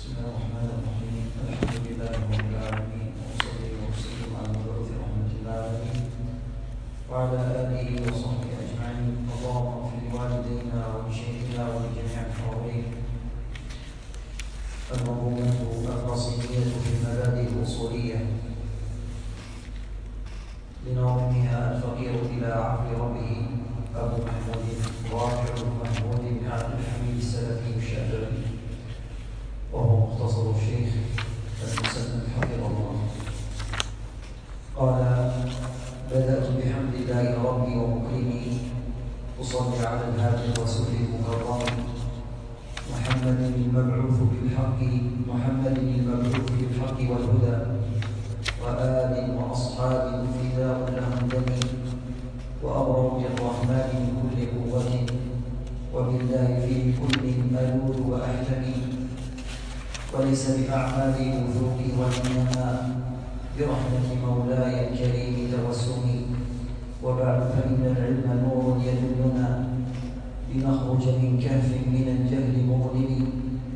بسم الله الرحمن الرحيم. الحمد لله رب العالمين، وأصلي وأسلم على المبعوث رحمة للعالمين وعلى آله وصحبه أجمعين. اللهم اغفر لوالدينا ولشيخنا ولجميع الحاضرين. المنظومة الرسمية في المبادئ الأصولية لناظمها الفقير إلى عفو ربه أبو محمود رافع محمود بن عبد الحميد السلفي الشافعي، وهو مختصر الشيخ المسلم حفظه الله. قال: بدأت بحمد الله ربي ومكرمي، أصلي على الهادي الرسول المكرم محمد المبعوث بالحق والهدى، وآل وأصحاب فداء لهم دمي، وأبرأ بالرحمن من كل قوة، وبالله في كل ألول وأحتمي، وليس بأعمالي وثوقي وإنما برحمة مولاي الكريم توسمي. وبعد، فإن العلم نور يدلنا لنخرج من كهف من الجهل مظلم،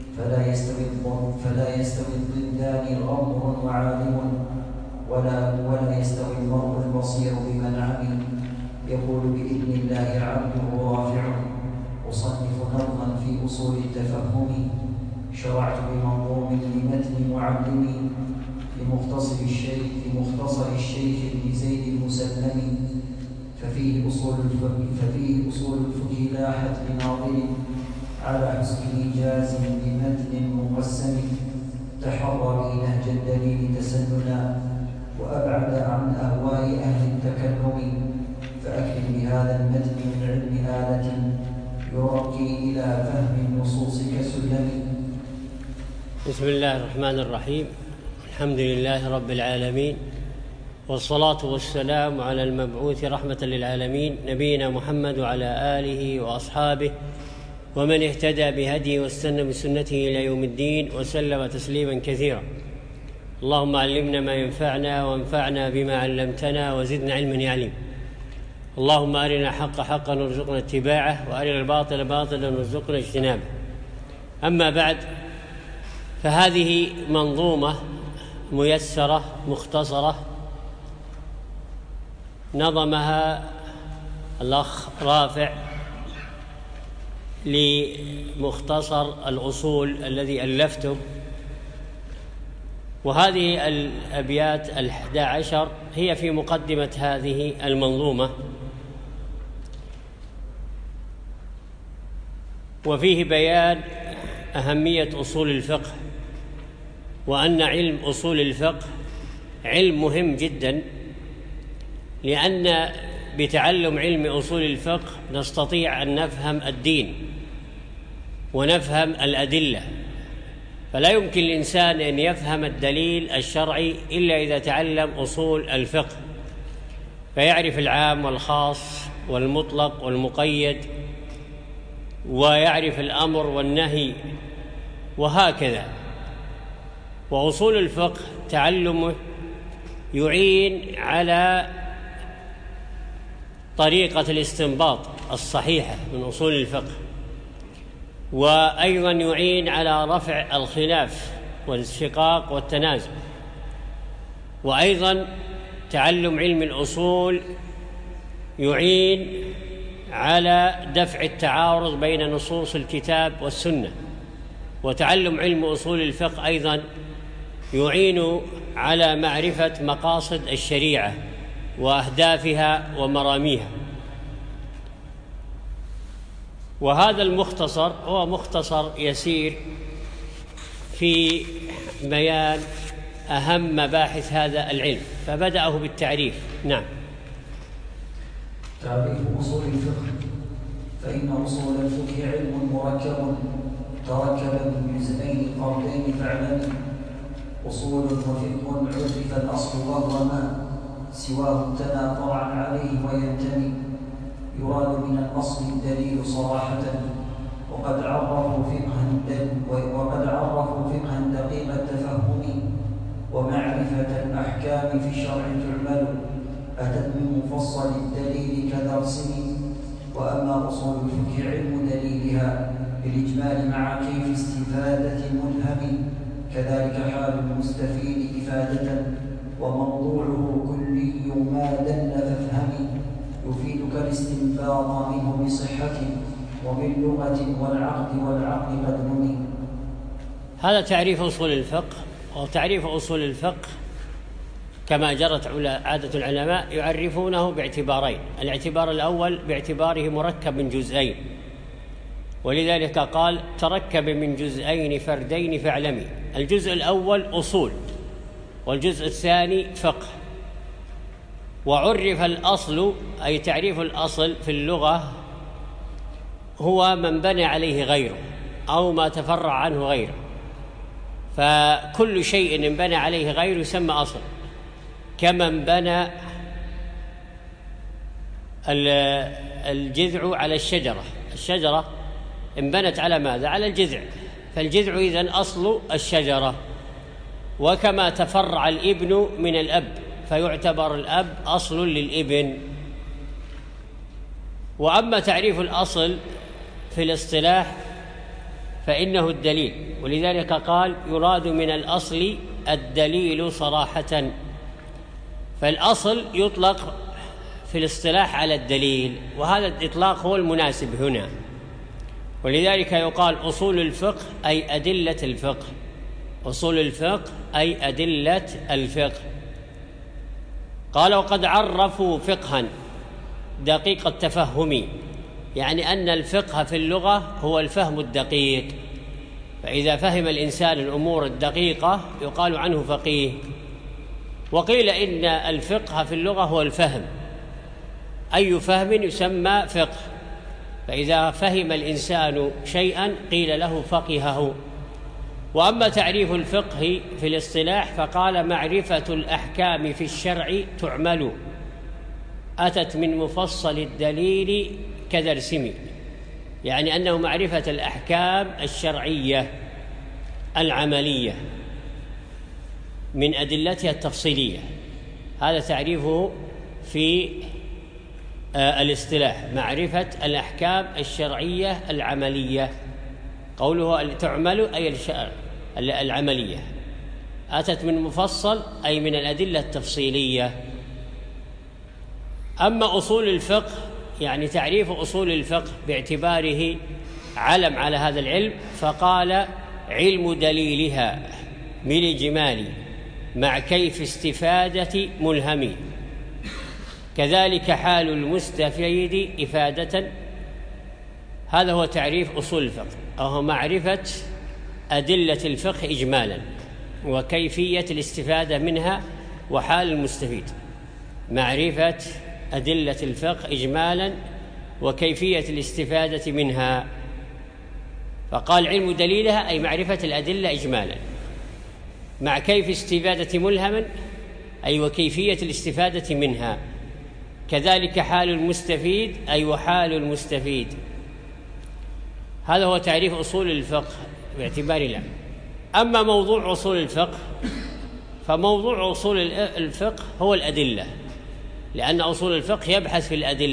فلا يستوي الضدان غمر وعالم، ولا يستوي المرء البصير بمن عمي. يقول بإذن الله عبده رافع، أصنف نظما في أصول التفهم، شرعت بمنظوم لمتن معلمي لمختصر الشيخ ابن زيد المسلم، ففيه أصول الفقه لاحت لناظر على حسن إيجاز بمتن مقسم، تحرى نهج الدليل تسننا وأبعد عن أهواء أهل التكلم، فأكرم بهذا المتن من علم آلة يرقي إلى فهم النصوص كسلم. بسم الله الرحمن الرحيم. الحمد لله رب العالمين، والصلاة والسلام على المبعوث رحمة للعالمين نبينا محمد وعلى آله وأصحابه ومن اهتدى بهديه واستنى بسنته إلى يوم الدين وسلم تسليما كثيرا. اللهم علمنا ما ينفعنا وانفعنا بما علمتنا وزدنا علما يعلم. اللهم أرنا الحق حقا وارزقنا اتباعه، وأرنا الباطل باطلا وارزقنا اجتنابه. أما بعد، فهذه منظومة ميسرة مختصرة نظمها الأخ رافع لمختصر الأصول الذي ألفته، وهذه الأبيات 11 هي في مقدمة هذه المنظومة، وفيه بيان أهمية أصول الفقه، وأن علم أصول الفقه علم مهم جدا، لأن بتعلم علم أصول الفقه نستطيع أن نفهم الدين ونفهم الأدلة. فلا يمكن للإنسان أن يفهم الدليل الشرعي إلا إذا تعلم أصول الفقه، فيعرف العام والخاص والمطلق والمقيد، ويعرف الأمر والنهي، وهكذا. وأصول الفقه تعلمه يعين على طريقة الاستنباط الصحيحة من أصول الفقه، وأيضا يعين على رفع الخلاف والشقاق والتنازع. وأيضا تعلم علم الأصول يعين على دفع التعارض بين نصوص الكتاب والسنة. وتعلم علم أصول الفقه أيضا يعين على معرفة مقاصد الشريعة وأهدافها ومراميها. وهذا المختصر هو مختصر يسير في بيان أهم مباحث هذا العلم، فبدأه بالتعريف. نعم. تعريف أصول الفقه: فإن أصول الفقه علم مركب تركب من جزئين فردين فاعلم، أصول وفقه عرف الأصل وهو ما سواه امتنى طبعا عليه وينتمي، يراد من الأصل الدليل صراحة، وقد عرفوا فقها دقيق التفهم، ومعرفة الأحكام في الشرع تعمل، أتت من مفصل الدليل كذا ارسم. وأما أصول الفقه علم دليلها بالإجمال مع كيف استفادة الملهم، كذلك حال المستفيد إفادة، وموضوعه كلي ما دل فافهمي، يفيدك الاستنباط منه بصحة، ومن لغة والعقل قد نمي. هذا تعريف أصول الفقه. وتعريف أصول الفقه كما جرت عادة العلماء يعرفونه باعتبارين. الاعتبار الأول باعتباره مركب من جزئين، ولذلك قال تركب من جزئين فردين فاعلمي. الجزء الأول أصول، والجزء الثاني فقه. وعرف الأصل أي تعريف الأصل في اللغة هو من بنى عليه غيره أو ما تفرع عنه غيره، فكل شيء بنى عليه غيره يسمى أصل، كمن بنى الجذع على الشجرة. الشجرة انبنت على ماذا؟ على الجذع، فالجذع إذن أصل الشجرة. وكما تفرع الابن من الأب فيعتبر الأب أصل للابن. وأما تعريف الأصل في الاصطلاح فإنه الدليل، ولذلك قال يراد من الأصل الدليل صراحة. فالأصل يطلق في الاصطلاح على الدليل، وهذا الإطلاق هو المناسب هنا. ولذلك يقال أصول الفقه أي أدلة الفقه. أصول الفقه أي أدلة الفقه. قال وقد عرفوا فقها دقيق التفهم، يعني أن الفقه في اللغة هو الفهم الدقيق، فإذا فهم الإنسان الأمور الدقيقة يقال عنه فقيه. وقيل إن الفقه في اللغة هو الفهم، أي فهم يسمى فقه، فإذا فهم الإنسان شيئا قيل له فقهه. وأما تعريف الفقه في الاصطلاح فقال معرفة الأحكام في الشرع تعمل، أتت من مفصل الدليل كدرسم، يعني أنه معرفة الأحكام الشرعية العملية من أدلتها التفصيلية. هذا تعريفه في الاصطلاح، معرفة الأحكام الشرعية العملية. قوله تعمل أي العملية، أتت من مفصل أي من الأدلة التفصيلية. أما أصول الفقه يعني تعريف أصول الفقه باعتباره علم على هذا العلم، فقال علم دليلها من الإجمال مع كيف استفادة ملهم، كذلك حال المستفيد إفادة. هذا هو تعريف أصول الفقه، وهو معرفة أدلة الفقه إجمالا وكيفية الاستفادة منها وحال المستفيد. معرفة أدلة الفقه إجمالا وكيفية الاستفادة منها، فقال علم دليلها أي معرفة الأدلة إجمالا مع كيف استفادة ملهم أي وكيفية الاستفادة منها، كذلك حال المستفيد أي وحال المستفيد. هذا هو تعريف أصول الفقه باعتبار الله. أما موضوع أصول الفقه فموضوع أصول الفقه هو الأدلة، لأن أصول الفقه يبحث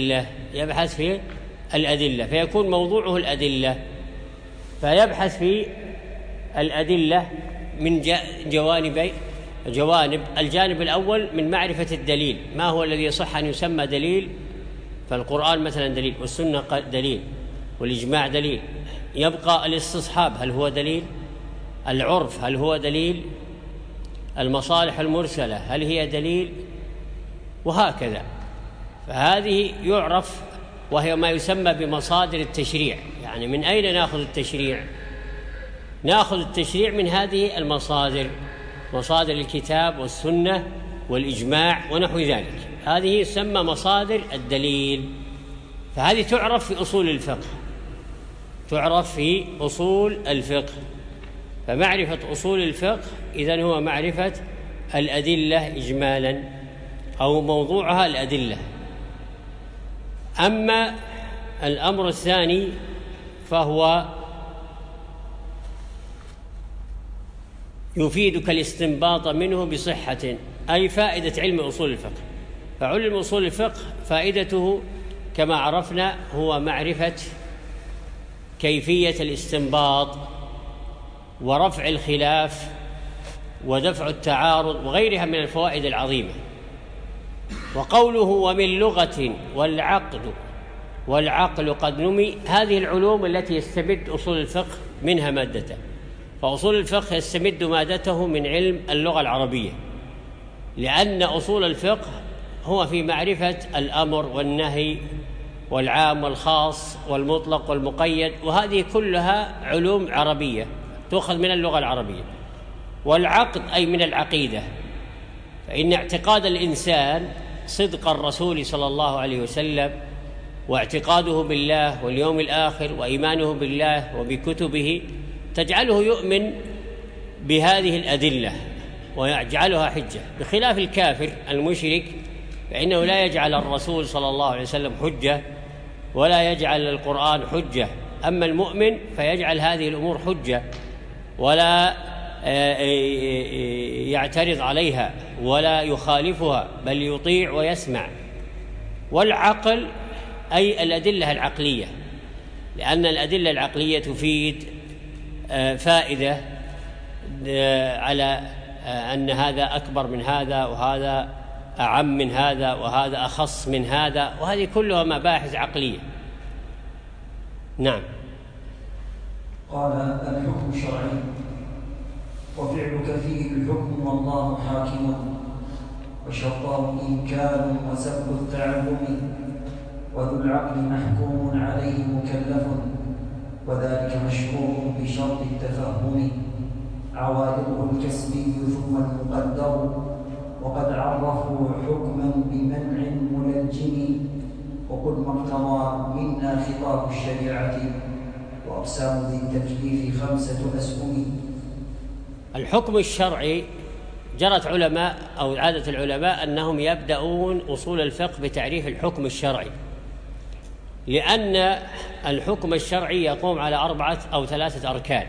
في الأدلة، فيكون موضوعه الأدلة، فيبحث في الأدلة من جوانب. الجانب الأول من معرفة الدليل، ما هو الذي يصح أن يسمى دليل؟ فالقرآن مثلا دليل، والسنة دليل، والإجماع دليل. يبقى الاستصحاب هل هو دليل؟ العرف هل هو دليل؟ المصالح المرسلة هل هي دليل؟ وهكذا. فهذه يعرف وهي ما يسمى بمصادر التشريع. يعني من أين نأخذ التشريع؟ نأخذ التشريع من هذه المصادر، مصادر الكتاب والسنة والإجماع ونحو ذلك. هذه تسمى مصادر الدليل، فهذه تعرف في أصول الفقه، تعرف في أصول الفقه. فمعرفة أصول الفقه إذن هو معرفة الأدلة إجمالا أو موضوعها الأدلة. أما الأمر الثاني فهو يفيدك الاستنباط منه بصحة، أي فائدة علم أصول الفقه. فعلم أصول الفقه فائدته كما عرفنا هو معرفة كيفية الاستنباط ورفع الخلاف ودفع التعارض وغيرها من الفوائد العظيمة. وقوله ومن لغة والعقل قد نمي، هذه العلوم التي يستمد أصول الفقه منها مادته، فأصول الفقه يستمد مادته من علم اللغة العربية، لأن أصول الفقه هو في معرفة الأمر والنهي والعام والخاص والمطلق والمقيد، وهذه كلها علوم عربية تؤخذ من اللغة العربية. والعقد أي من العقيدة، فإن اعتقاد الإنسان صدق الرسول صلى الله عليه وسلم واعتقاده بالله واليوم الآخر وإيمانه بالله وبكتبه تجعله يؤمن بهذه الأدلة ويجعلها حجة، بخلاف الكافر المشرك فإنه لا يجعل الرسول صلى الله عليه وسلم حجة ولا يجعل القرآن حجة. أما المؤمن فيجعل هذه الأمور حجة ولا يعترض عليها ولا يخالفها، بل يطيع ويسمع. والعقل أي الأدلة العقلية، لأن الأدلة العقلية تفيد فائدة على أن هذا أكبر من هذا وهذا أعم من هذا وهذا أخص من هذا، وهذه كلها مباحث عقلية. نعم. قال الحكم الشرعي وفعلك فيه الحكم والله حاكم، وشرطه إمكان وسبب التعلم، وذو العقل محكوم عليه مكلف، وذلك مشروع بشرط التفهم، عوارضه الكسبي ثم المقدر، وقد عرفوا حكما بمنع ملجم، وقل ما اقتضى منا خطاب الشريعة، وأقسام ذي التكليف 5 أسهم. الحكم الشرعي جرت علماء أو عادة العلماء أنهم يبدأون أصول الفقه بتعريف الحكم الشرعي، لأن الحكم الشرعي يقوم على 4 أو 3 أركان.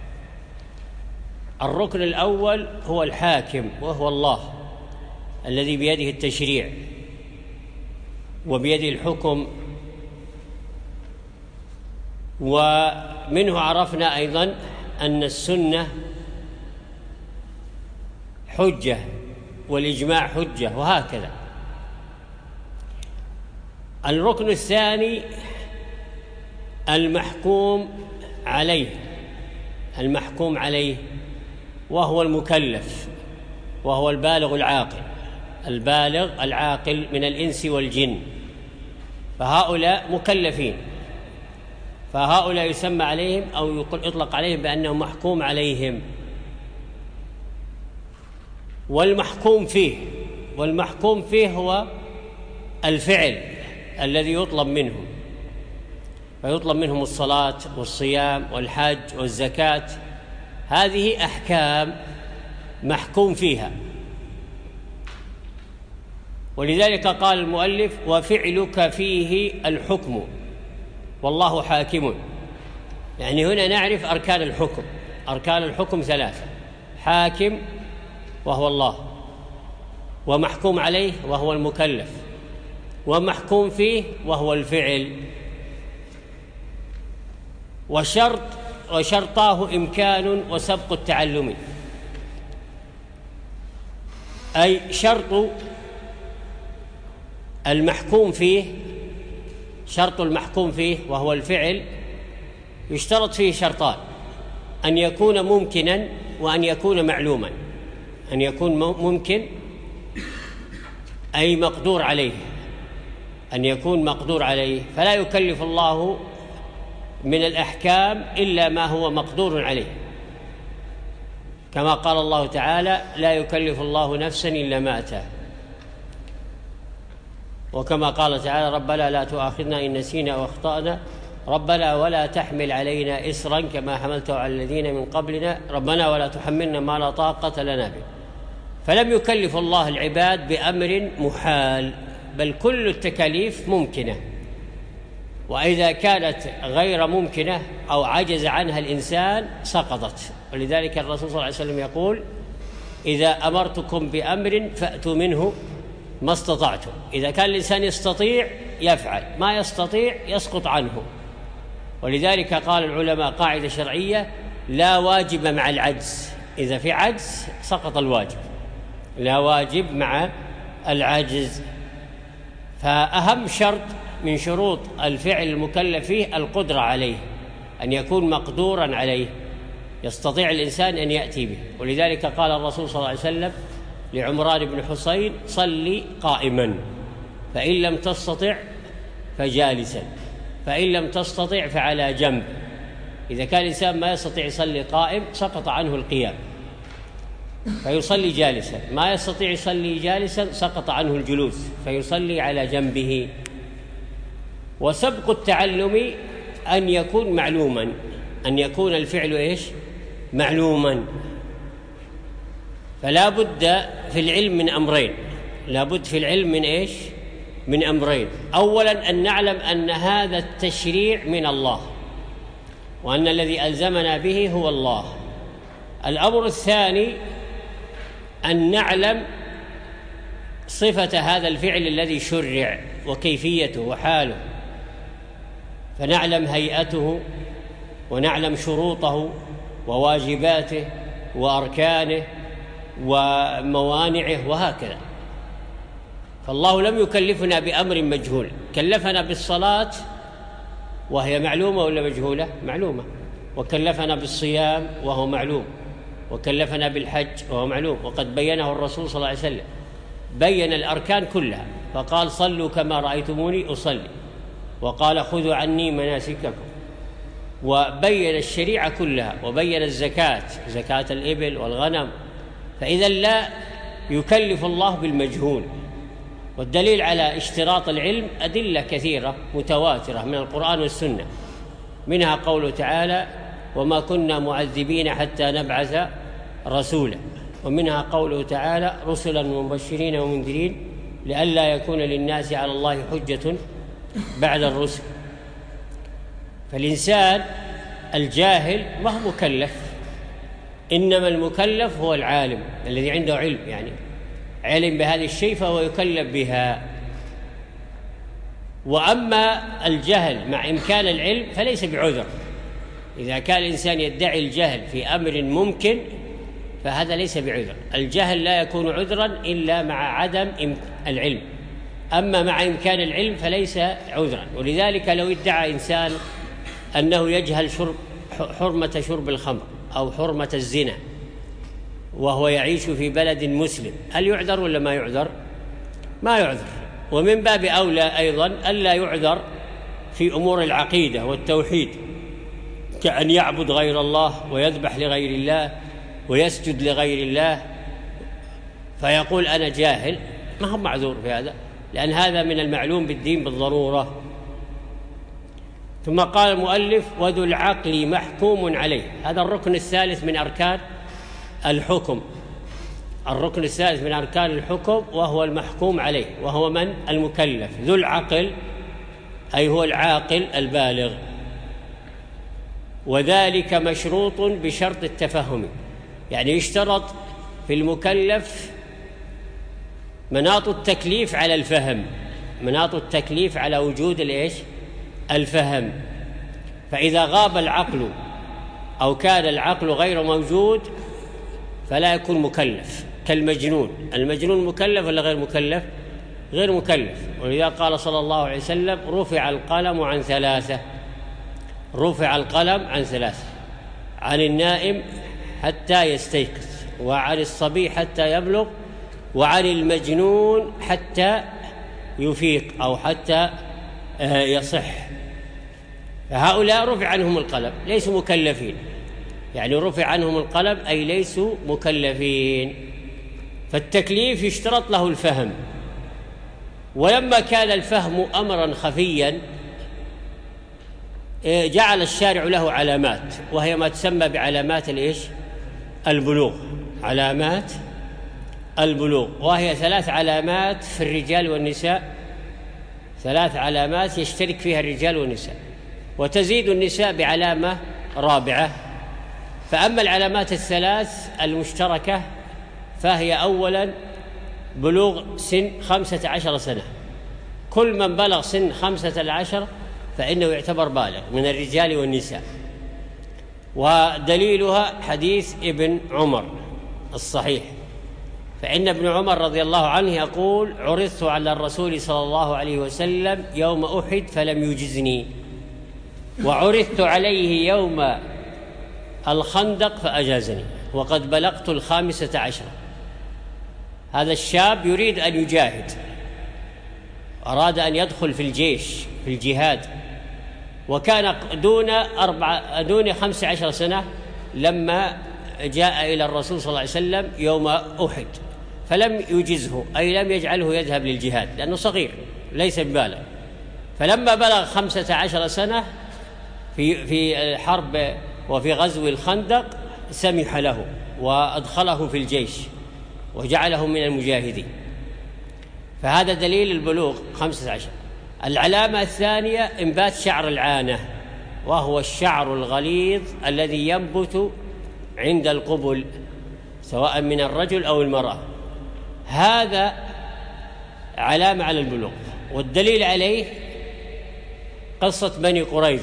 الركن الأول هو الحاكم، وهو الله الذي بيده التشريع وبيده الحكم، ومنه عرفنا أيضا أن السنة حجة والإجماع حجة، وهكذا. الركن الثاني المحكوم عليه وهو المكلف، وهو البالغ العاقل من الإنس والجن، فهؤلاء مكلفين، فهؤلاء يسمى عليهم أو يطلق عليهم بأنهم محكوم عليهم. والمحكوم فيه هو الفعل الذي يطلب منهم، فيطلب منهم الصلاة والصيام والحج والزكاة، هذه أحكام محكوم فيها. ولذلك قال المؤلف وفعلك فيه الحكم والله حاكم، يعني هنا نعرف أركان الحكم. أركان الحكم 3: حاكم وهو الله، ومحكوم عليه وهو المكلف، ومحكوم فيه وهو الفعل. وشرطاه إمكان وسبق التعلم، أي شرط المحكوم فيه وهو الفعل يشترط فيه شرطان: أن يكون ممكنا وأن يكون معلوما. أن يكون ممكن أي مقدور عليه، أن يكون مقدور عليه، فلا يكلف الله من الأحكام إلا ما هو مقدور عليه، كما قال الله تعالى لا يكلف الله نفسا إلا ما أتاها، وكما قال تعالى ربنا لا تؤاخذنا إن نسينا أو أخطأنا، ربنا ولا تحمل علينا إصرا كما حملته على الذين من قبلنا، ربنا ولا تحملنا ما لا طاقة لنا به. فلم يكلف الله العباد بأمر محال، بل كل التكاليف ممكنة، وإذا كانت غير ممكنة أو عجز عنها الإنسان سقطت. ولذلك الرسول صلى الله عليه وسلم يقول إذا أمرتكم بأمر فأتوا منه ما استطعتم. إذا كان الإنسان يستطيع يفعل، ما يستطيع يسقط عنه. ولذلك قال العلماء قاعدة شرعية لا واجب مع العجز، إذا في عجز سقط الواجب، لا واجب مع العجز. فأهم شرط من شروط الفعل المكلف فيه القدرة عليه، أن يكون مقدورا عليه، يستطيع الإنسان أن يأتي به. ولذلك قال الرسول صلى الله عليه وسلم لعمران بن حسين: صلي قائما، فإن لم تستطع فجالسا، فإن لم تستطع فعلى جنب. إذا كان الإنسان ما يستطيع يصلي قائم سقط عنه القيام فيصلي جالسا، ما يستطيع يصلي جالسا سقط عنه الجلوس فيصلي على جنبه. وسبق التعلم أن يكون معلوما، أن يكون الفعل معلوما. فلا بد في العلم من أمرين، لا بد في العلم من من أمرين: أولا أن نعلم أن هذا التشريع من الله، وأن الذي ألزمنا به هو الله. الأمر الثاني أن نعلم صفة هذا الفعل الذي شرع وكيفيته وحاله، فنعلم هيئته ونعلم شروطه وواجباته وأركانه وموانعه وهكذا. فالله لم يكلفنا بأمر مجهول، كلفنا بالصلاة وهي معلومة ولا مجهولة؟ معلومة. وكلفنا بالصيام وهو معلوم، وكلفنا بالحج وهو معلوم، وقد بينه الرسول صلى الله عليه وسلم، بين الأركان كلها فقال: صلوا كما رأيتموني أصلي، وقال: خذوا عني مناسككم، وبين الشريعة كلها، وبين الزكاة، زكاة الإبل والغنم. فإذا لا يكلف الله بالمجهول. والدليل على اشتراط العلم أدلة كثيرة متواترة من القرآن والسنة، منها قوله تعالى: وما كنا معذبين حتى نبعث رسولا، ومنها قوله تعالى: رسلا مبشرين ومنذرين لئلا يكون للناس على الله حجة بعد الرسل. فالإنسان الجاهل ما هو مكلف، إنما المكلف هو العالم الذي عنده علم، يعني علم بهذا الشيء فهو يكلف بها. وأما الجهل مع إمكان العلم فليس بعذر. إذا كان الإنسان يدعي الجهل في أمر ممكن فهذا ليس بعذر. الجهل لا يكون عذرا إلا مع عدم العلم، أما مع إمكان العلم فليس عذرا. ولذلك لو ادعى إنسان أنه يجهل حرمة شرب الخمر أو حرمة الزنا وهو يعيش في بلد مسلم، هل يعذر ولا ما يعذر؟ ما يعذر. ومن باب أولى أيضا ألا يعذر في أمور العقيدة والتوحيد، كأن يعبد غير الله ويذبح لغير الله ويسجد لغير الله فيقول أنا جاهل، ما هو معذور في هذا، لأن هذا من المعلوم بالدين بالضرورة. ثم قال المؤلف: وذو العقل محكوم عليه. هذا الركن الثالث من أركان الحكم، الركن الثالث من أركان الحكم، وهو المحكوم عليه، وهو من؟ المكلف. ذو العقل أي هو العاقل البالغ، وذلك مشروط بشرط التفهم. يعني يشترط في المكلف مناط التكليف على الفهم، مناط التكليف على وجود الفهم. فإذا غاب العقل أو كان العقل غير موجود فلا يكون مكلف، كالمجنون. المجنون مكلف ولا غير مكلف؟ غير مكلف. ولذا قال صلى الله عليه وسلم: رفع القلم عن ثلاثة، رفع القلم عن ثلاثة: عن النائم حتى يستيقظ، وعن الصبي حتى يبلغ، وعن المجنون حتى يفيق أو حتى يصح. فهؤلاء رفع عنهم القلم، ليسوا مكلفين. يعني رفع عنهم القلم أي ليسوا مكلفين. فالتكليف يشترط له الفهم. ولما كان الفهم أمرا خفيا جعل الشارع له علامات، وهي ما تسمى بعلامات البلوغ، علامات البلوغ، وهي 3 علامات في الرجال والنساء، 3 علامات يشترك فيها الرجال والنساء، وتزيد النساء بعلامة رابعة. فأما العلامات الثلاث المشتركة فهي: أولا بلوغ سن 15 سنة، كل من بلغ سن 15 فإنه يعتبر بالغ من الرجال والنساء. ودليلها حديث ابن عمر الصحيح، فإن ابن عمر رضي الله عنه يقول: عرضت على الرسول صلى الله عليه وسلم يوم أحد فلم يجزني، وعرضت عليه يوم الخندق فأجازني، وقد بلغت 15. هذا الشاب يريد أن يجاهد، أراد أن يدخل في الجيش في الجهاد، وكان دون 15 سنة لما جاء إلى الرسول صلى الله عليه وسلم يوم أحد، فلم يجزه، أي لم يجعله يذهب للجهاد لأنه صغير ليس ببالغ. فلما بلغ 15 سنة في الحرب وفي غزو الخندق سمح له وأدخله في الجيش وجعله من المجاهدين، فهذا دليل البلوغ 15. العلامة الثانية إنبات شعر العانة، وهو الشعر الغليظ الذي ينبت عند القبل سواء من الرجل أو المرأة، هذا علامة على البلوغ. والدليل عليه قصة بني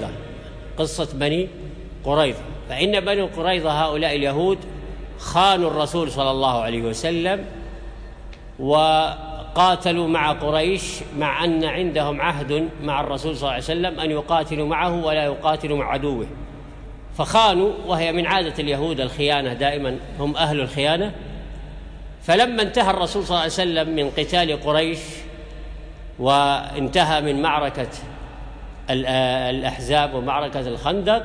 قريظة، فإن بني قريظة هؤلاء اليهود خانوا الرسول صلى الله عليه وسلم وقاتلوا مع قريش، مع أن عندهم عهد مع الرسول صلى الله عليه وسلم أن يقاتلوا معه ولا يقاتلوا مع عدوه، فخانوا، وهي من عادة اليهود الخيانة، دائما هم أهل الخيانة. فلما انتهى الرسول صلى الله عليه وسلم من قتال قريش وانتهى من معركة الأحزاب ومعركة الخندق،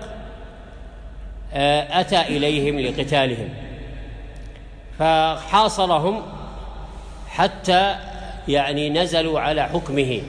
أتى إليهم لقتالهم فحاصرهم حتى نزلوا على حكمه،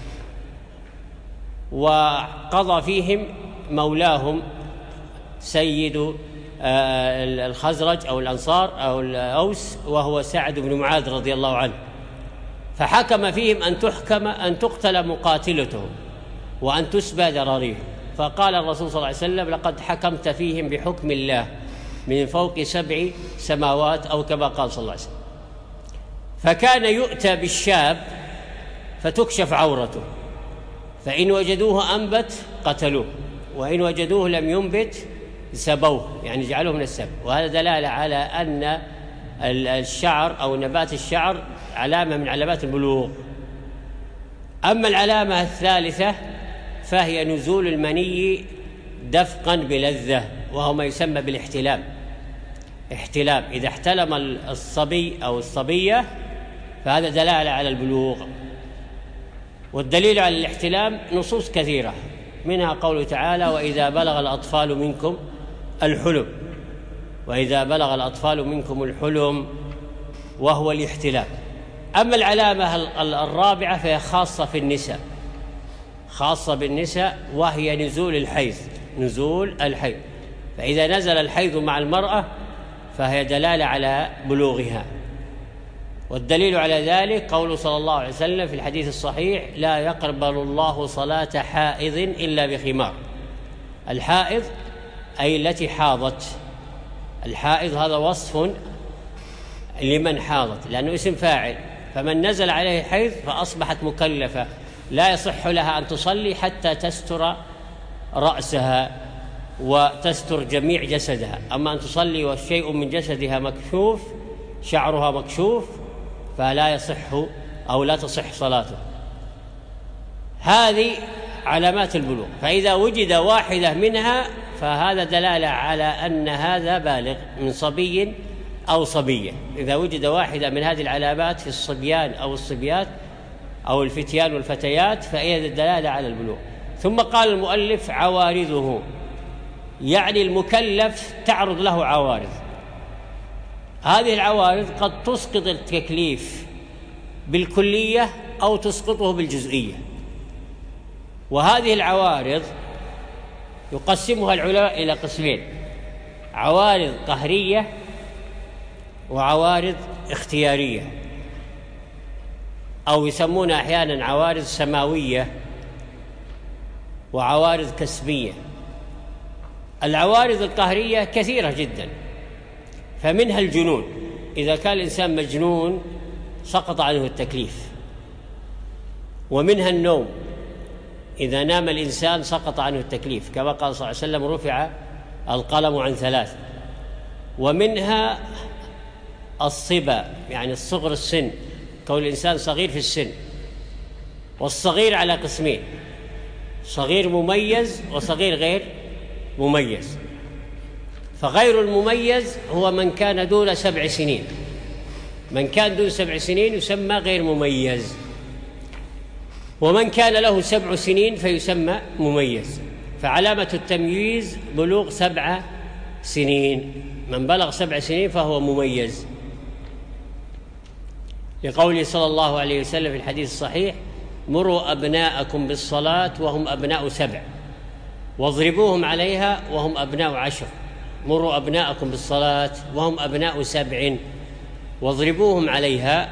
وقضى فيهم مولاهم سيد الخزرج أو الأنصار أو الأوس، وهو سعد بن معاذ رضي الله عنه، فحكم فيهم أن تقتل مقاتلتهم وأن تسبى ذراريهم. فقال الرسول صلى الله عليه وسلم: لقد حكمت فيهم بحكم الله من فوق 7 سماوات، أو كما قال صلى الله عليه وسلم. فكان يؤتى بالشاب فتكشف عورته، فإن وجدوه أنبت قتلوه، وإن وجدوه لم ينبت سبوه، جعلوه من السب. وهذا دلالة على أن الشعر أو نبات الشعر علامة من علامات البلوغ. أما العلامة الثالثة فهي نزول المني دفقا بلذة، وهو ما يسمى بالاحتلام. إذا احتلم الصبي أو الصبية فهذا دلالة على البلوغ. والدليل على الاحتلام نصوص كثيرة، منها قوله تعالى: وإذا بلغ الأطفال منكم الحلم، وهو الاحتلام. أما العلامة الرابعة فهي خاصة بالنساء، وهي نزول الحيض. فإذا نزل الحيض مع المرأة فهي دلالة على بلوغها. والدليل على ذلك قوله صلى الله عليه وسلم في الحديث الصحيح: لا يقبل الله صلاة حائض إلا بخمار. الحائض أي التي حاضت. الحائض هذا وصف لمن حاضت، لأنه اسم فاعل، فمن نزل عليه حيض فأصبحت مكلفة، لا يصح لها أن تصلي حتى تستر رأسها وتستر جميع جسدها. أما أن تصلي والشيء من جسدها مكشوف، شعرها مكشوف، فلا يصح أو لا تصح صلاته. هذه علامات البلوغ، فإذا وجد واحدة منها فهذا دلالة على أن هذا بالغ من صبي أو صبية. إذا وجد واحدة من هذه العلامات في الصبيان أو الصبيات أو الفتيان والفتيات فهي دلالة على البلوغ. ثم قال المؤلف: عوارضه، المكلف تعرض له عوارض. هذه العوارض قد تسقط التكليف بالكلية أو تسقطه بالجزئية. وهذه العوارض يقسمها العلماء إلى قسمين: عوارض قهرية وعوارض اختيارية، أو يسمونها أحيانا عوارض سماوية وعوارض كسبية. العوارض القهرية كثيرة جدا، فمنها الجنون، إذا كان الإنسان مجنون سقط عنه التكليف. ومنها النوم، إذا نام الإنسان سقط عنه التكليف، كما قال صلى الله عليه وسلم: رفع القلم عن ثلاث، ومنها الصبا يعني الصغر السن، كون الإنسان صغير في السن. والصغير على قسمين: صغير مميز وصغير غير مميز. فغير المميز هو من كان دون 7 سنين، من كان دون 7 سنين يسمى غير مميز، ومن كان له 7 سنين فيسمى مميز. فعلامة التمييز بلوغ 7 سنين، من بلغ 7 سنين فهو مميز، لقوله صلى الله عليه وسلم في الحديث الصحيح: مروا أبناءكم بالصلاة وهم أبناء 7، واضربوهم عليها وهم أبناء 10. مروا أبناءكم بالصلاة وهم أبناء 7، واضربوهم عليها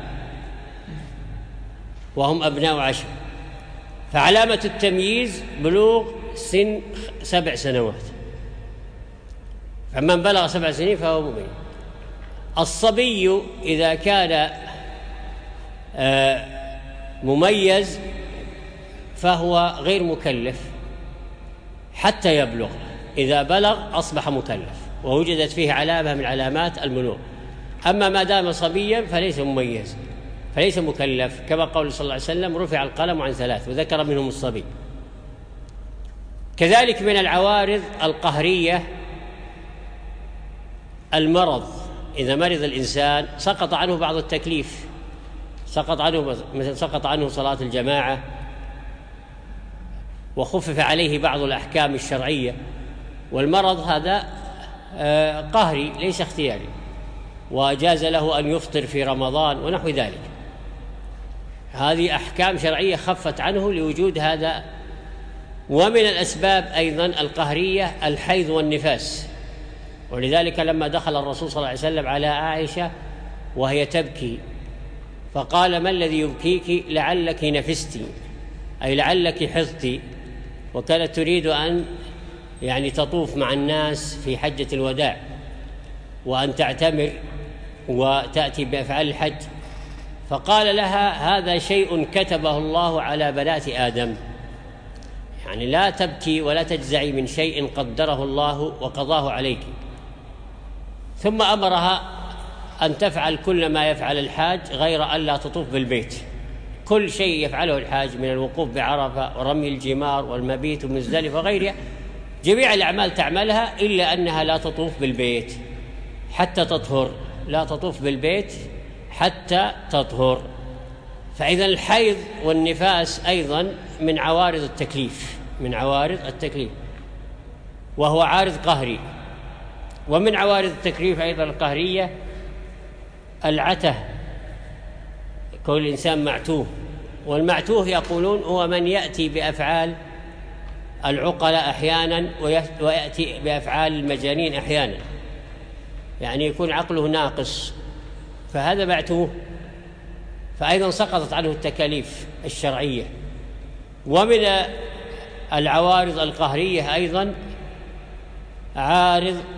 وهم أبناء 10. فعلامة التمييز بلوغ سن 7 سنوات، فمن بلغ 7 سنين فهو مميز. الصبي إذا كان مميز فهو غير مكلف حتى يبلغ، إذا بلغ أصبح مكلف ووجدت فيه علامة من علامات البلوغ. أما ما دام صبيا فليس مميز، فليس مكلف، كما قول صلى الله عليه وسلم: رفع القلم عن 3، وذكر منهم الصبي. كذلك من العوارض القهرية المرض، إذا مرض الإنسان سقط عنه بعض التكليف، سقط عنه صلاة الجماعة، وخفف عليه بعض الأحكام الشرعية. والمرض هذا قهري ليس اختياري، وجاز له أن يفطر في رمضان ونحو ذلك. هذه أحكام شرعية خفت عنه لوجود هذا. ومن الأسباب أيضا القهرية الحيض والنفاس، ولذلك لما دخل الرسول صلى الله عليه وسلم على عائشة وهي تبكي فقال: ما الذي يبكيك؟ لعلك نفست، أي لعلك حضت. وكانت تريد أن تطوف مع الناس في حجة الوداع وأن تعتمر وتأتي بأفعال الحج، فقال لها: هذا شيء كتبه الله على بنات آدم، لا تبكي ولا تجزعي من شيء قدره الله وقضاه عليك. ثم أمرها أن تفعل كل ما يفعل الحاج غير أن لا تطوف بالبيت. كل شيء يفعله الحاج من الوقوف بعرفة ورمي الجمار والمبيت ومزدلفة وغيرها، جميع الأعمال تعملها إلا أنها لا تطوف بالبيت حتى تطهر، لا تطوف بالبيت حتى تطهر. فإذا الحيض والنفاس أيضا من عوارض التكليف، من عوارض التكليف، وهو عارض قهري. ومن عوارض التكليف أيضا القهرية العته، كون الإنسان معتوه. والمعتوه يقولون هو من يأتي بأفعال العقلاء أحيانا ويأتي بأفعال المجانين أحيانا، يكون عقله ناقص، فهذا معتوه، فأيضا سقطت عنه التكاليف الشرعية. ومن العوارض القهرية أيضا عارض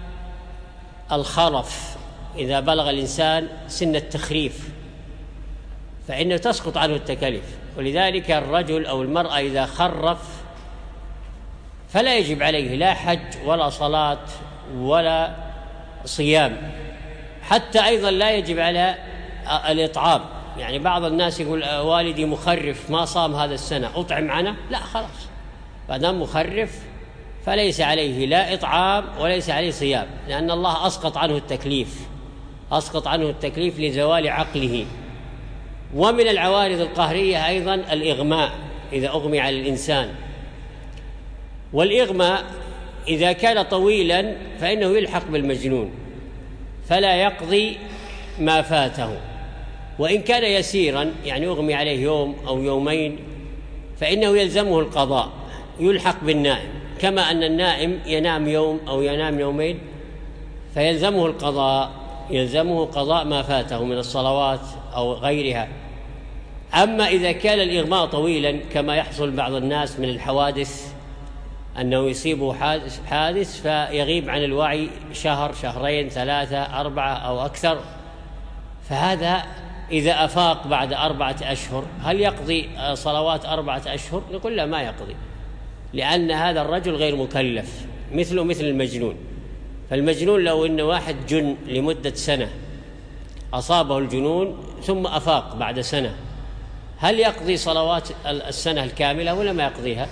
الخرف، إذا بلغ الإنسان سن التخريف فإنه تسقط عنه التكاليف. ولذلك الرجل أو المرأة إذا خرف فلا يجب عليه لا حج ولا صلاة ولا صيام، حتى أيضا لا يجب على الإطعام. بعض الناس يقول: والدي مخرف ما صام هذا السنة، أطعم عنه؟ لا، خلاص، فدام مخرف فليس عليه لا إطعام وليس عليه صيام، لأن الله أسقط عنه التكليف، أسقط عنه التكليف لزوال عقله. ومن العوارض القهرية أيضا الإغماء، إذا أغمي على الإنسان. والإغماء إذا كان طويلا فإنه يلحق بالمجنون فلا يقضي ما فاته، وإن كان يسيرا أغمي عليه يوم أو يومين فإنه يلزمه القضاء، يلحق بالنائم، كما أن النائم ينام يوم أو ينام يومين فيلزمه القضاء، يلزمه قضاء ما فاته من الصلوات أو غيرها. أما إذا كان الإغماء طويلا كما يحصل بعض الناس من الحوادث، أنه يصيبه حادث فيغيب عن الوعي شهر، شهرين، 3، 4 أو أكثر، فهذا إذا أفاق بعد 4 أشهر هل يقضي صلوات 4 أشهر؟ نقول لا، ما يقضي، لأن هذا الرجل غير مكلف، مثله مثل المجنون. فالمجنون لو إن واحد جن لمدة سنة، أصابه الجنون ثم أفاق بعد سنة، هل يقضي صلوات السنة الكاملة ولا ما يقضيها؟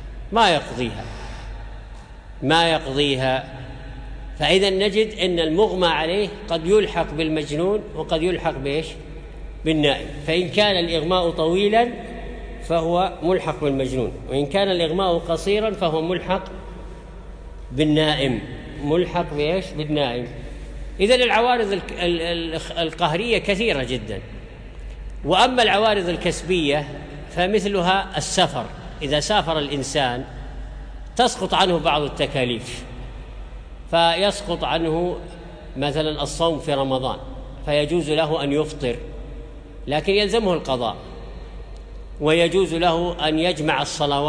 ما يقضيها. فإذا نجد أن المغمى عليه قد يلحق بالمجنون وقد يلحق بإيش؟ بالنائم. فإن كان الإغماء طويلا فهو ملحق بالمجنون، وإن كان الإغماء قصيرا فهو ملحق بالنائم. بالنائم. إذن العوارض القهرية كثيرة جدا. وأما العوارض الكسبية فمثلها السفر، إذا سافر الإنسان تسقط عنه بعض التكاليف، فيسقط عنه مثلا الصوم في رمضان، فيجوز له أن يفطر لكن يلزمه القضاء، ويجوز له أن يجمع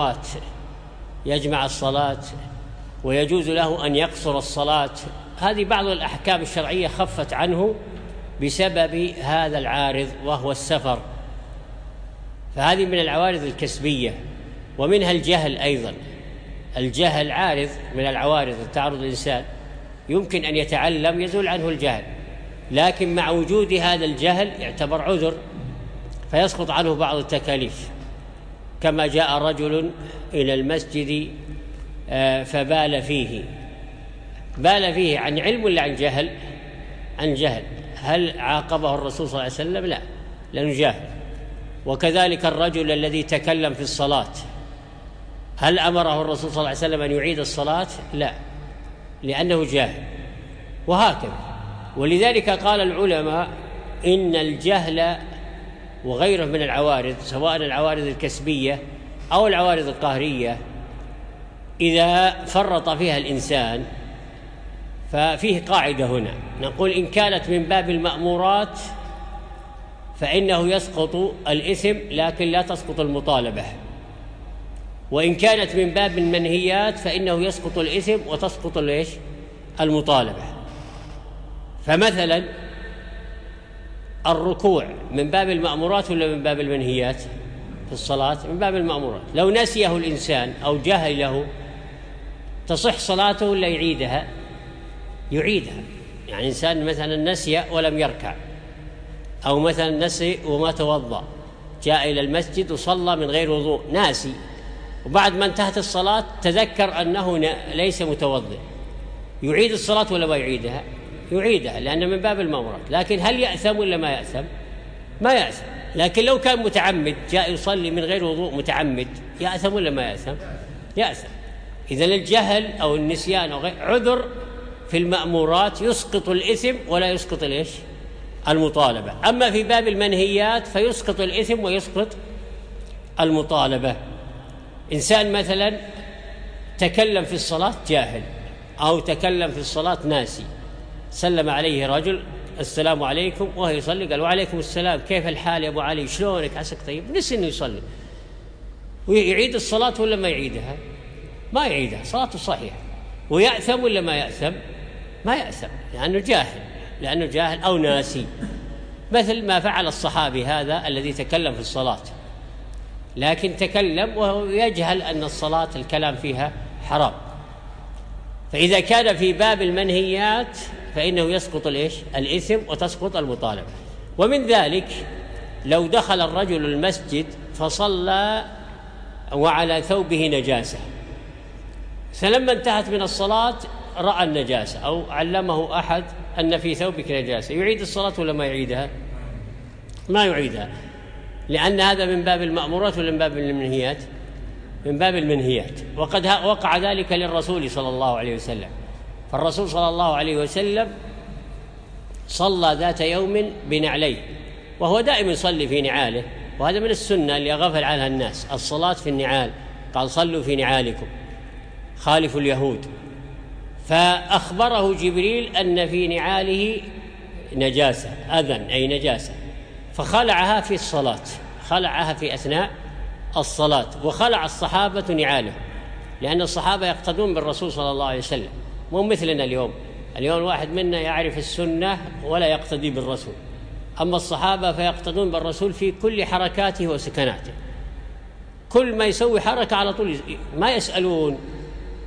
الصلاة، ويجوز له أن يقصر الصلاة. هذه بعض الأحكام الشرعية خفت عنه بسبب هذا العارض وهو السفر. فهذه من العوارض الكسبية. ومنها الجهل أيضا. الجهل عارض من العوارض تعرض الإنسان، يمكن أن يتعلم يزول عنه الجهل، لكن مع وجود هذا الجهل يعتبر عذر فيسقط عنه بعض التكاليف. كما جاء رجل إلى المسجد فبال فيه عن علم ولا عن جهل؟ هل عاقبه الرسول صلى الله عليه وسلم؟ لا، لأنه جاهل. وكذلك الرجل الذي تكلم في الصلاة، هل أمره الرسول صلى الله عليه وسلم أن يعيد الصلاة؟ لا، لأنه جاهل. وهكذا. ولذلك قال العلماء إن الجهل وغيره من العوارض، سواء العوارض الكسبية أو العوارض القهرية، إذا فرط فيها الإنسان ففيه قاعدة هنا نقول: إن كانت من باب المأمورات فإنه يسقط الإثم لكن لا تسقط المطالبة، وإن كانت من باب المنهيات فإنه يسقط الإثم وتسقط المطالبة. فمثلا الركوع من باب المأمورات ولا من باب المنهيات؟ في الصلاة من باب المأمورات. لو نسيه الإنسان أو جهله تصح صلاته ولا يعيدها؟ يعني إنسان مثلا نسي ولم يركع، أو مثلا نسي وما توضأ، جاء إلى المسجد وصلى من غير وضوء، ناسي، وبعد ما انتهت الصلاة تذكر أنه ليس متوضئ، يعيد الصلاة ولا ما يعيدها؟ يعيدها، لأن من باب المأمورات. لكن هل يأثم ولا ما يأثم؟ ما يأثم. لكن لو كان متعمد، جاء يصلي من غير وضوء متعمد، يأثم ولا ما يأثم؟ يأثم. إذن الجهل أو النسيان أو عذر في المأمورات يسقط الإثم ولا يسقط المطالبة. أما في باب المنهيات فيسقط الإثم ويسقط المطالبة. إنسان مثلا تكلم في الصلاة جاهل، أو تكلم في الصلاة ناسي، سلم عليه رجل: السلام عليكم، وهو يصلي قال: وعليكم السلام، كيف الحال يا أبو علي، شلونك، عساك طيب؟ نسي إنه يصلي. ويعيد الصلاة ولا ما يعيدها؟ ما يعيدها، صلاته صحيحة. ويأثم ولا ما يأثم؟ ما يأثم، لأنه جاهل أو ناسي، مثل ما فعل الصحابي هذا الذي تكلم في الصلاة، لكن تكلم وهو يجهل أن الصلاة الكلام فيها حرام. فإذا كان في باب المنهيات فإنه يسقط الإثم وتسقط المطالبة. ومن ذلك لو دخل الرجل المسجد فصلى وعلى ثوبه نجاسة، فلما انتهت من الصلاة رأى النجاسة أو علمه أحد أن في ثوبك نجاسة، يعيد الصلاة ولا ما يعيدها؟ ما يعيدها، لأن هذا من باب المأمورات ولا من باب المنهيات؟ من باب المنهيات. وقد وقع ذلك للرسول صلى الله عليه وسلم. فالرسول صلى الله عليه وسلم صلى ذات يوم بنعليه، وهو دائما يصلي في نعاله، وهذا من السنة اللي غفل عنها الناس، الصلاة في النعال. قال: صلوا في نعالكم خالفوا اليهود. فأخبره جبريل أن في نعاله نجاسة، أذى أي نجاسة، فخلعها في الصلاة، خلعها في أثناء الصلاة. وخلع الصحابة نعاله، لأن الصحابة يقتدون بالرسول صلى الله عليه وسلم، مو مثلنا اليوم الواحد منا يعرف السنة ولا يقتدي بالرسول، أما الصحابة فيقتدون بالرسول في كل حركاته وسكناته، كل ما يسوي حركة على طول ما يسألون،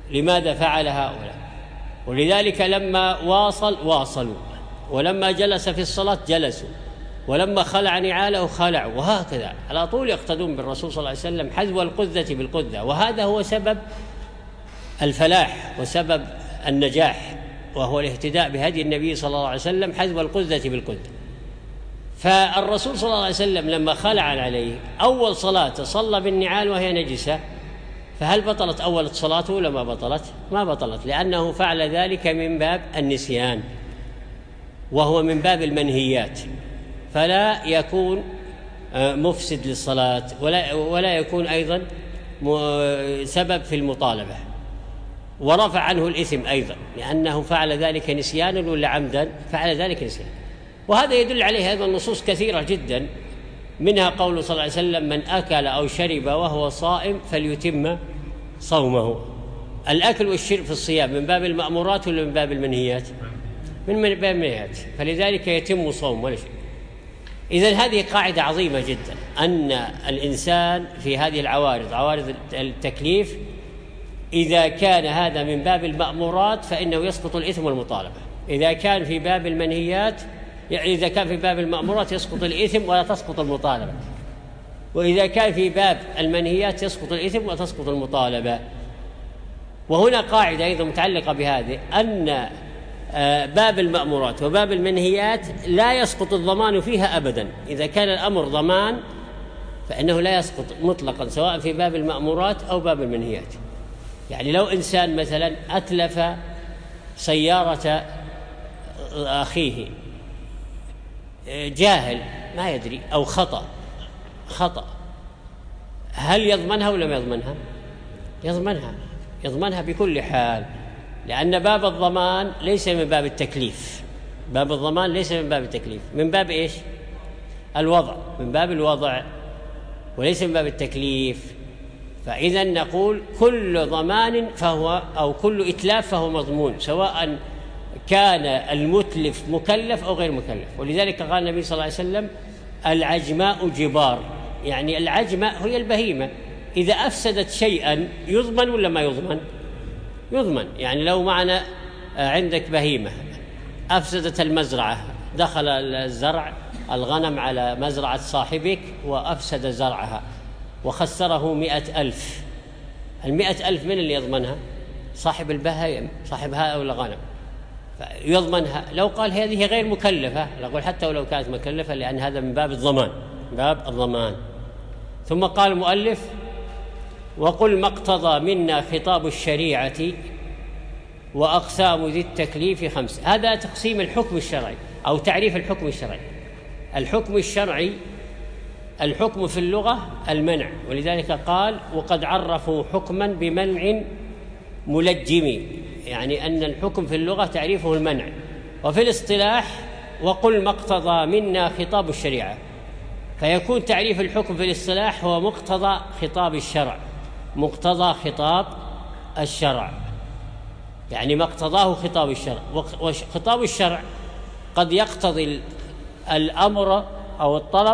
لماذا فعل هؤلاء؟ ولذلك لما واصلوا، ولما جلس في الصلاة جلسوا، ولما خلع نعاله خلعوا، وهكذا على طول يقتدون بالرسول صلى الله عليه وسلم حذو القذة بالقذة. وهذا هو سبب الفلاح وسبب النجاح، وهو الاهتداء بهدي النبي صلى الله عليه وسلم حذو القذة بالقذة. فالرسول صلى الله عليه وسلم لما خلع عليه أول صلاة صلى بالنعال وهي نجسة، فهل بطلت أول صلاته ولا ما بطلت؟ ما بطلت، لأنه فعل ذلك من باب النسيان، وهو من باب المنهيات، فلا يكون مفسد للصلاة ولا يكون أيضا سبب في المطالبة، ورفع عنه الإثم أيضا، لأنه فعل ذلك نسيانا ولا عمدا، فعل ذلك نسيانا. وهذا يدل عليه أيضا نصوص كثيرة جدا، منها قوله صلى الله عليه وسلم: من أكل أو شرب وهو صائم فليتم صومه. الأكل والشرب في الصيام من باب المأمورات ولا من باب المنهيات؟ من باب المنهيات، فلذلك يتم صوم ولا شيء. إذن هذه قاعدة عظيمة جدا، أن الإنسان في هذه عوارض التكليف إذا كان هذا من باب المأمورات فإنه يسقط الإثم والمطالبة، إذا كان في باب المنهيات، يعني إذا كان في باب المأمورات يسقط الإثم ولا تسقط المطالبة، وإذا كان في باب المنهيات يسقط الإثم وتسقط المطالبة. وهنا قاعدة أيضا متعلقة بهذه، أن باب المأمورات وباب المنهيات لا يسقط الضمان فيها أبدا. إذا كان الأمر ضمان فإنه لا يسقط مطلقا، سواء في باب المأمورات أو باب المنهيات. يعني لو إنسان مثلا أتلف سيارة أخيه جاهل ما يدري أو خطأ، هل يضمنها ولا ما يضمنها؟ يضمنها بكل حال، لأن باب الضمان ليس من باب التكليف. باب الضمان ليس من باب التكليف، من باب إيش؟ الوضع، من باب الوضع، وليس من باب التكليف. فإذا نقول كل ضمان فهو، أو كل إتلاف فهو مضمون، سواء كان المتلف مكلف أو غير مكلف. ولذلك قال النبي صلى الله عليه وسلم: العجماء جبار، يعني العجماء هي البهيمة، إذا أفسدت شيئا يضمن ولا ما يضمن. يعني لو معنا عندك بهيمة أفسدت المزرعة، دخل الغنم على مزرعة صاحبك وأفسد زرعها وخسره 100,000، 100,000 من اللي يضمنها؟ صاحب البهائم، صاحب هؤلاء الغنم يضمنها. لو قال هذه غير مكلفة، نقول حتى ولو كانت مكلفة، لأن هذا من باب الضمان. ثم قال المؤلف: وقل ما اقتضى منا خطاب الشريعة وأقسام ذي التكليف 5. هذا تقسيم الحكم الشرعي أو تعريف الحكم الشرعي. الحكم الشرعي، الحكم في اللغة المنع، ولذلك قال: وقد عرفوا حكما بمنع ملجم، يعني أن الحكم في اللغة تعريفه المنع. وفي الاصطلاح: وقل ما اقتضى منا خطاب الشريعة، فيكون تعريف الحكم في الاصطلاح هو مقتضى خطاب الشرع، مقتضى خطاب الشرع، يعني ما اقتضاه خطاب الشرع. وخطاب الشرع قد يقتضي الأمر أو الطلب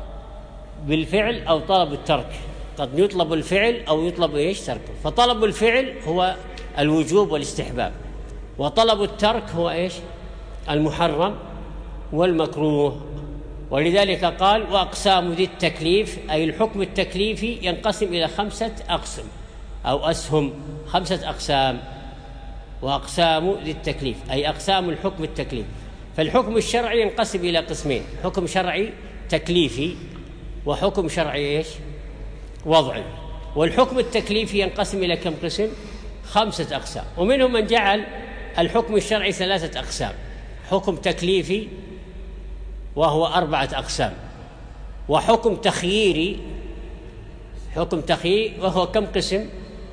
بالفعل أو طلب الترك، قد يطلب الفعل أو يطلب تركه. فطلب الفعل هو الوجوب والاستحباب، وطلب الترك هو المحرم والمكروه. ولذلك قال: وأقسام ذي التكليف، أي الحكم التكليفي ينقسم إلى 5 أقسام أو أسهم، 5 أقسام. وأقسام ذي التكليف أي أقسام الحكم التكليفي. فالحكم الشرعي ينقسم إلى قسمين: حكم شرعي تكليفي، وحكم شرعي وضعي. والحكم التكليفي ينقسم إلى كم قسم؟ 5 أقسام. ومنهم من جعل الحكم الشرعي 3 أقسام: حكم تكليفي وهو 4 أقسام، وحكم تخييري، حكم تخيير وهو كم قسم؟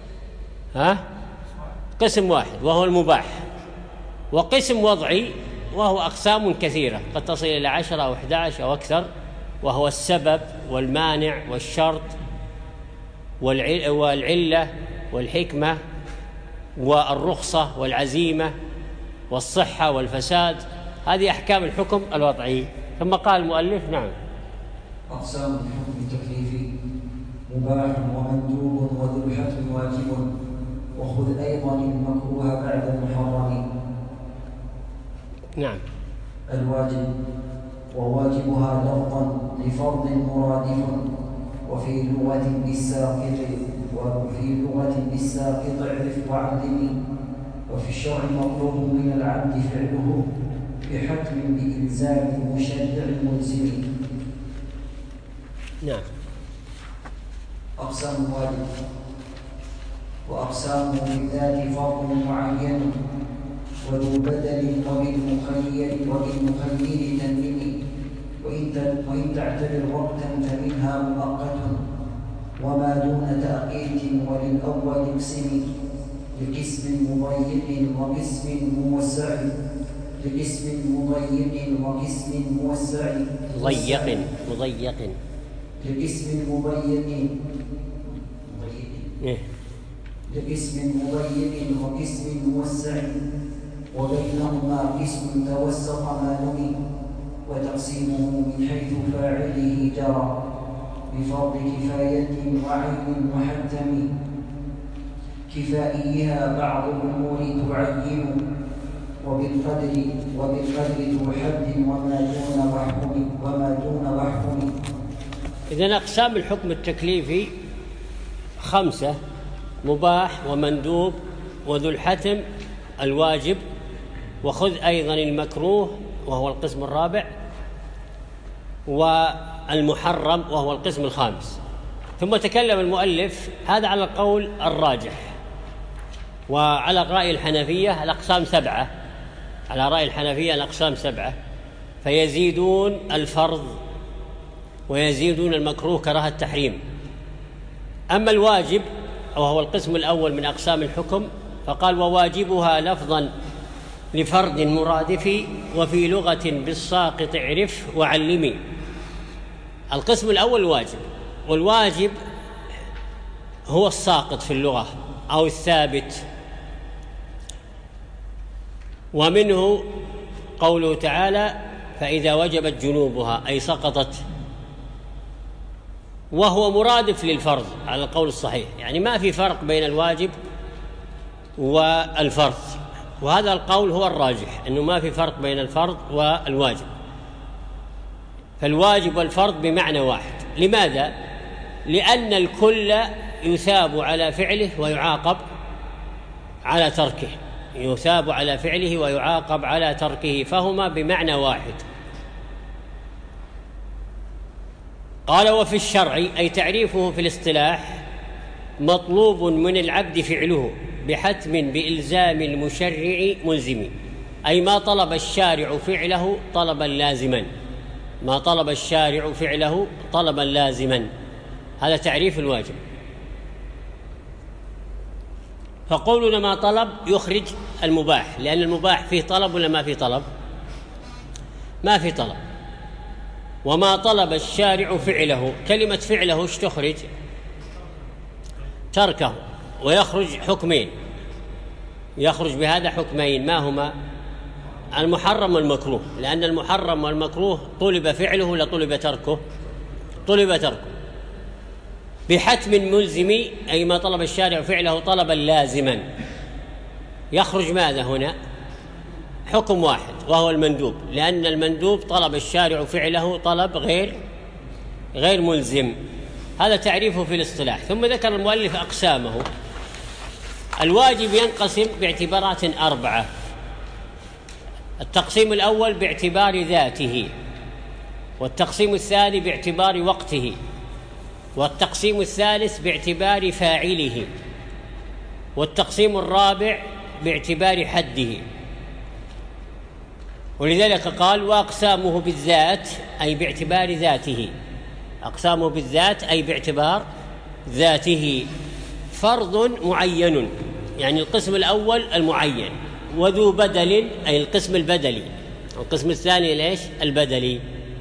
قسم واحد وهو المباح. وقسم وضعي وهو أقسام كثيرة قد تصل إلى 10 أو 11 أو أكثر، وهو السبب والمانع والشرط والعلة والحكمة والرخصة والعزيمة والصحة والفساد. هذه أحكام الحكم الوضعي. ثم قال المؤلف: نعم. أقسام الحكم التكليفي: مباح ومندوب وذو الحتم واجب وخذ أيضا المكروه بعد المحرم. نعم. الواجب وواجبها لفظا لفرض مرادف وفي لغة بالساقط اعرف وعلم، وفي الشرع مطلوب من العبد فعله بحكم بإلزام المشرع الملزم. نعم. أقسام الواجب وأقسامه بالذات فرض معين وذو بدل وبالمخير تنمي، وإن تعتبر وقتا فمنها مؤقت وما دون تأقيت، وللأول اقسم لقسم مضيق وقسم موسع وقسم موسع وبينهما قسم توسط ما نمي، وتقسيمه من حيث فاعله جرى بفرض كفاية وعين محتم، كفائيها بعض الأمور تعين وبالقدر ذو حد وما دون وحكم. إذن أقسام الحكم التكليفي 5: مباح ومندوب وذو الحتم الواجب، وخذ أيضا المكروه وهو القسم الرابع، والمحرم وهو القسم الخامس. ثم تكلم المؤلف هذا على القول الراجح، وعلى رأي الحنفية الأقسام 7، على رأي الحنفية الأقسام 7، فيزيدون الفرض ويزيدون المكروه كراهة التحريم. أما الواجب وهو القسم الأول من أقسام الحكم فقال وواجبها لفظا لفرد مرادف وفي لغة بالساقط اعرف وعلمي. القسم الأول الواجب، والواجب هو الساقط في اللغة أو الثابت، ومنه قوله تعالى فإذا وجبت جنوبها أي سقطت، وهو مرادف للفرض على القول الصحيح، يعني ما في فرق بين الواجب والفرض، وهذا القول هو الراجح أنه ما في فرق بين الفرض والواجب، فالواجب والفرض بمعنى واحد. لماذا؟ لأن الكل يثاب على فعله ويعاقب على تركه، يثاب على فعله ويعاقب على تركه، فهما بمعنى واحد. قال وفي الشرع أي تعريفه في الاصطلاح مطلوب من العبد فعله بحتم بإلزام المشرع ملزم، أي ما طلب الشارع فعله طلبا لازما، ما طلب الشارع فعله طلبا لازما، هذا تعريف الواجب. فقولنا ما طلب يخرج المباح، لأن المباح فيه طلب ولا ما فيه طلب؟ ما فيه طلب. وما طلب الشارع فعله، كلمة فعله ايش تخرج؟ تركه، ويخرج حكمين، يخرج بهذا حكمين، ما هما؟ المحرم والمكروه، لأن المحرم والمكروه طلب فعله ولا طلب تركه؟ طلب تركه. بحتم ملزم أي ما طلب الشارع فعله طلبا لازما، يخرج ماذا هنا؟ حكم واحد وهو المندوب، لأن المندوب طلب الشارع فعله طلب غير ملزم. هذا تعريفه في الاصطلاح. ثم ذكر المؤلف أقسامه. الواجب ينقسم باعتبارات 4: التقسيم الأول باعتبار ذاته، والتقسيم الثاني باعتبار وقته، والتقسيم الثالث باعتبار فاعله، والتقسيم الرابع باعتبار حده. ولذلك قال وأقسامه بالذات أي باعتبار ذاته، أقسامه بالذات أي باعتبار ذاته. فرض معين، يعني القسم الأول المعين، وذو بدل أي القسم البدلي، القسم الثاني ليش؟ البدلي.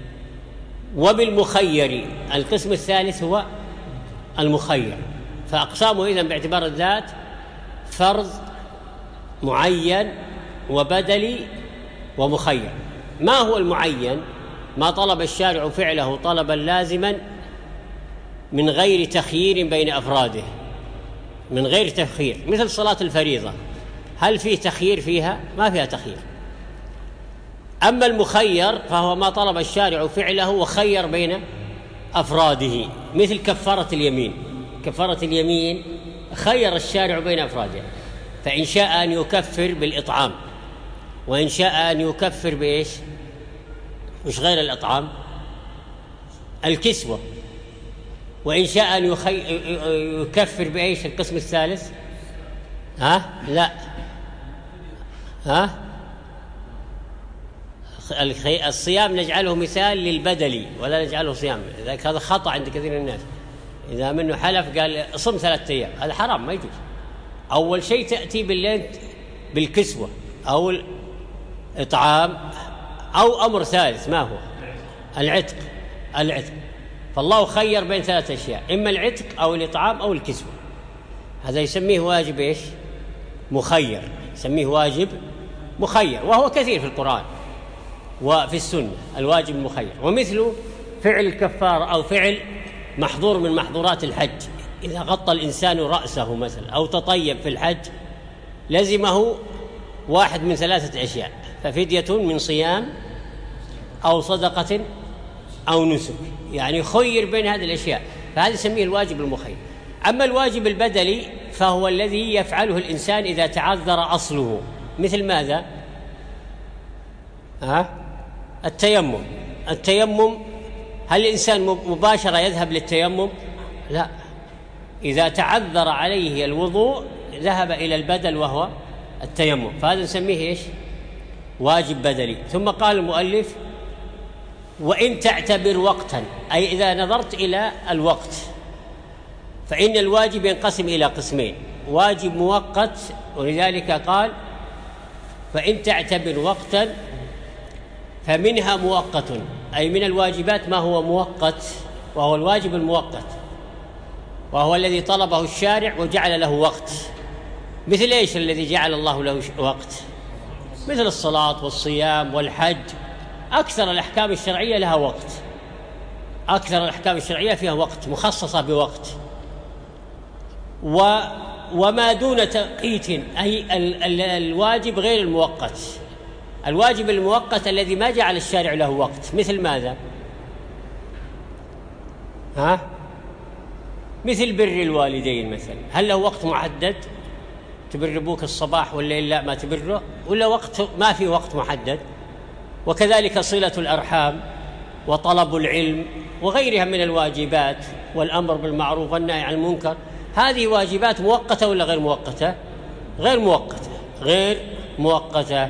وبالمخير القسم الثالث هو المخير. فأقسامه إذن باعتبار الذات فرض معين وبدلي ومخير. ما هو المعين؟ ما طلب الشارع فعله طلبا لازما من غير تخيير بين أفراده، من غير تخيير، مثل صلاة الفريضة، هل فيه تخيير فيها؟ ما فيها تخيير. أما المخير فهو ما طلب الشارع فعله وخير بين أفراده، مثل كفارة اليمين. كفارة اليمين خير الشارع بين أفراده، فإن شاء أن يكفر بالإطعام، وإن شاء أن يكفر بإيش؟ مش غير الإطعام، الكسوة، وإن شاء أن يكفر بإيش؟ القسم الثالث. لا الصيام نجعله مثال للبدل ولا نجعله صيام، لذلك هذا خطأ عند كثير من الناس. إذا منه حلف قال صم 3 أيام، هذا حرام، ما يجوز. أول شيء تأتي بالكسوة أو الإطعام أو أمر ثالث، ما هو؟ العتق. فالله خير بين 3 أشياء، إما العتق أو الإطعام أو الكسوة. هذا يسميه واجب إيش؟ مخير، يسميه واجب مخير، وهو كثير في القرآن وفي السنة الواجب المخير. ومثل فعل الكفارة أو فعل محظور من محظورات الحج، إذا غطى الإنسان رأسه مثلا أو تطيب في الحج لزمه واحد من 3 أشياء، ففدية من صيام أو صدقة أو نسك، يعني خير بين هذه الأشياء، فهذا يسميه الواجب المخير. أما الواجب البدلي فهو الذي يفعله الإنسان إذا تعذر أصله، مثل ماذا؟ التيمم. هل الإنسان مباشرة يذهب للتيمم؟ لا، إذا تعذر عليه الوضوء ذهب إلى البدل وهو التيمم، فهذا نسميه إيش؟ واجب بدلي. ثم قال المؤلف: وإن تعتبر وقتا، أي إذا نظرت إلى الوقت، فإن الواجب ينقسم إلى قسمين: واجب مؤقت، ولذلك قال: فإن تعتبر وقتا فمنها مؤقت، أي من الواجبات ما هو مؤقت، وهو الواجب المؤقت، وهو الذي طلبه الشارع وجعل له وقت. مثل إيش الذي جعل الله له وقت؟ مثل الصلاة والصيام والحج، أكثر الأحكام الشرعية لها وقت، أكثر الأحكام الشرعية فيها وقت، مخصصة بوقت. وما دون توقيت، أي الواجب غير المؤقت، الواجب المؤقت الذي ما جعل الشارع له وقت، مثل ماذا؟ مثل بر الوالدين مثلا، هل له وقت محدد؟ تبر ابوك الصباح والليل، لا ما تبره، ولا وقت ما في وقت محدد. وكذلك صلة الأرحام وطلب العلم وغيرها من الواجبات، والأمر بالمعروف والنهي عن المنكر، هذه واجبات مؤقتة ولا غير مؤقتة؟ غير مؤقتة، غير مؤقتة.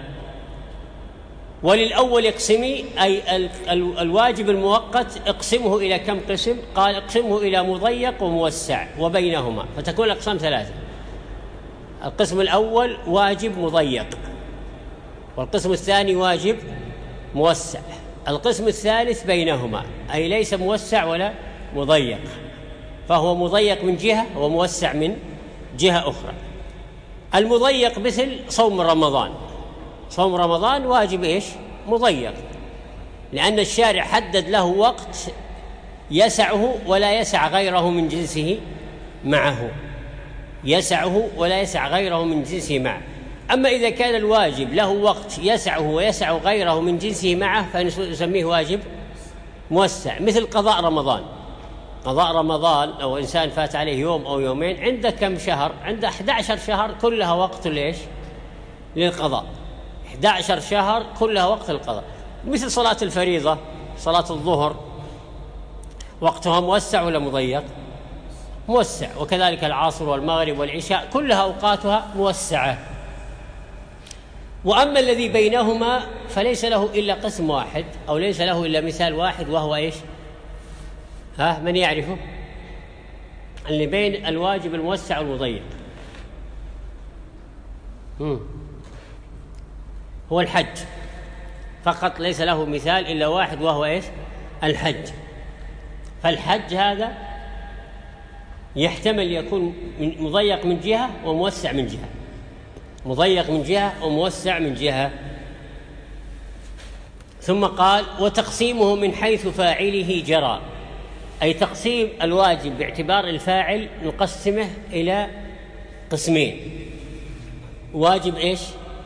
وللأول اقسمي، أي الواجب المؤقت اقسمه إلى كم قسم؟ قال: اقسمه إلى مضيق وموسع وبينهما، فتكون الأقسام 3. القسم الأول واجب مضيق، والقسم الثاني واجب موسع، القسم الثالث بينهما، أي ليس موسع ولا مضيق، فهو مضيق من جهة وموسع من جهة أخرى. المضيق مثل صوم رمضان، صوم رمضان واجب إيش؟ مضيق، لأن الشارع حدد له وقت يسعه ولا يسع غيره من جنسه معه، يسعه ولا يسع غيره من جنسه معه. أما إذا كان الواجب له وقت يسعه ويسع غيره من جنسه معه فنسميه واجب موسع، مثل قضاء رمضان. قضاء رمضان لو إنسان فات عليه يوم أو يومين، عنده كم شهر؟ عنده 11 شهر كلها وقت ليش؟ للقضاء، 11 شهر كلها وقت القضاء. مثل صلاة الفريضة، صلاة الظهر، وقتها موسع ولا مضيق؟ موسع. وكذلك العصر والمغرب والعشاء كلها أوقاتها موسعة. وأما الذي بينهما فليس له إلا قسم واحد، أو ليس له إلا مثال واحد، وهو إيش؟ من يعرفه؟ اللي بين الواجب الموسع والمضيق هو الحج فقط، ليس له مثال إلا واحد، وهو إيش؟ الحج. فالحج هذا يحتمل يكون مضيق من جهة وموسع من جهة، مضيق من جهة وموسع من جهة. ثم قال: وتقسيمه من حيث فاعله جرى، أي تقسيم الواجب باعتبار الفاعل نقسمه إلى قسمين: واجب إيش؟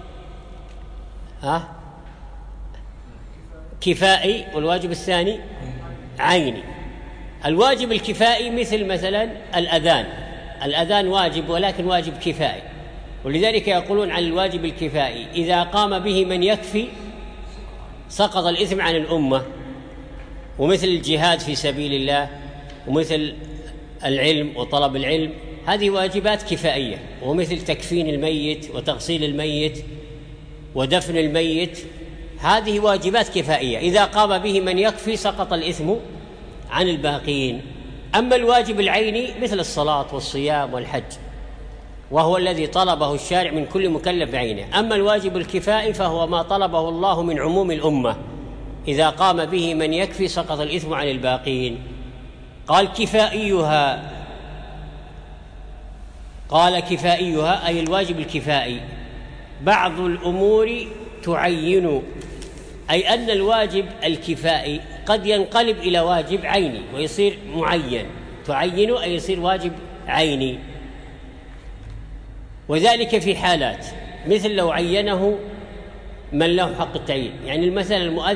كفائي، والواجب الثاني عيني. الواجب الكفائي مثلا الأذان واجب، ولكن واجب كفائي، ولذلك يقولون عن الواجب الكفائي: إذا قام به من يكفي سقط الإثم عن الأمة. ومثل الجهاد في سبيل الله، ومثل العلم وطلب العلم، هذه واجبات كفائية. ومثل تكفين الميت وتغسيل الميت ودفن الميت، هذه واجبات كفائية، إذا قام به من يكفي سقط الإثم عن الباقين. أما الواجب العيني مثل الصلاة والصيام والحج، وهو الذي طلبه الشارع من كل مكلف بعينه. أما الواجب الكفائي فهو ما طلبه الله من عموم الأمة، إذا قام به من يكفي سقط الإثم عن الباقين. قال كفائيها أي الواجب الكفائي بعض الأمور تعين، أي أن الواجب الكفائي قد ينقلب إلى واجب عيني ويصير معين. تعين أي يصير واجب عيني، وذلك في حالات مثل لو عينه من له حق التعيين. يعني مثلا